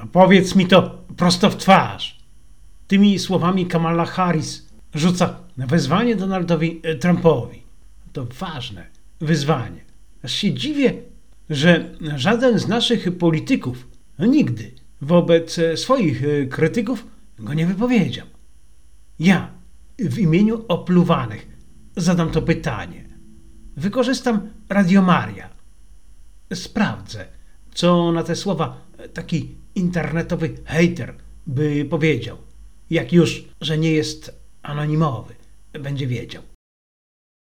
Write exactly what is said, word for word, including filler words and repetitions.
A powiedz mi to prosto w twarz. Tymi słowami Kamala Harris rzuca wezwanie Donaldowi Trumpowi. To ważne wyzwanie. Aż się dziwię, że żaden z naszych polityków nigdy wobec swoich krytyków go nie wypowiedział. Ja w imieniu opluwanych zadam to pytanie. Wykorzystam Radio Maria. Sprawdzę, co na te słowa taki internetowy hejter by powiedział. Jak już, że nie jest anonimowy, będzie wiedział.